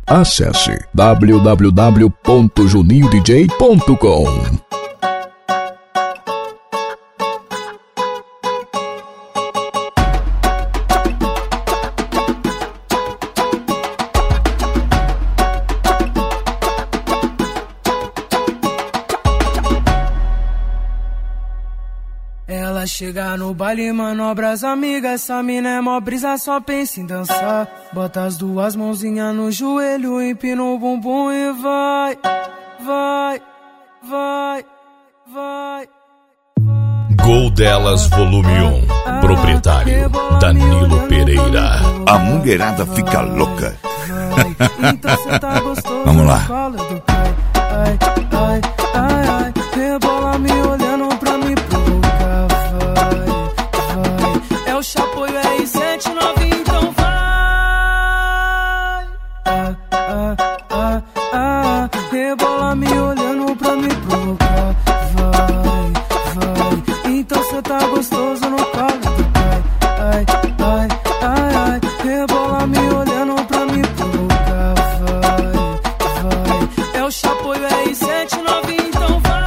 Acesse www.juniodj.com. Ela chega no baile, manobra as amigas. Essa mina é mó brisa, só pensa em dançar. Bota as duas mãozinhas no joelho, empina o bumbum e vai, vai, vai, vai. Gol Delas Volume 1. Proprietário Danilo Pereira. A mulherada fica louca. Vamos lá. Ai, ai, ai, ai, rebola me olhando pra me provocar. Vai, vai. É o Chapoio R7 novinho, então vai. Rebola me olhando pra me provocar. Vai, vai. Então cê tá gostoso no colo do pai. Ai, ai, ai, ai. Rebola me olhando pra me provocar. Vai, vai. É o Chapoio R7 novinho, então vai.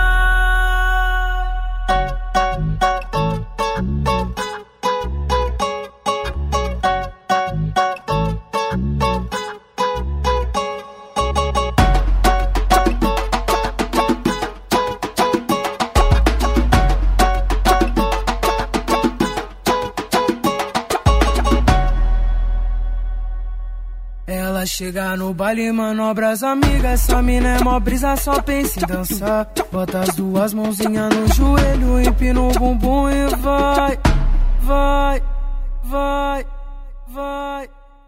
Ela chega no baile, manobra as amigas. Essa mina é mó brisa, só pensa em dançar. Bota as duas mãozinhas no joelho, empina o bumbum e vai, vai, vai, vai.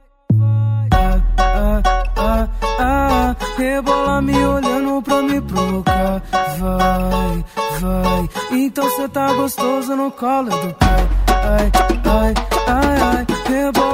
Rebola me olhando pra me provocar. Vai, vai. Então cê tá gostoso no colo do pai. Ai, ai, ai, ai. Rebola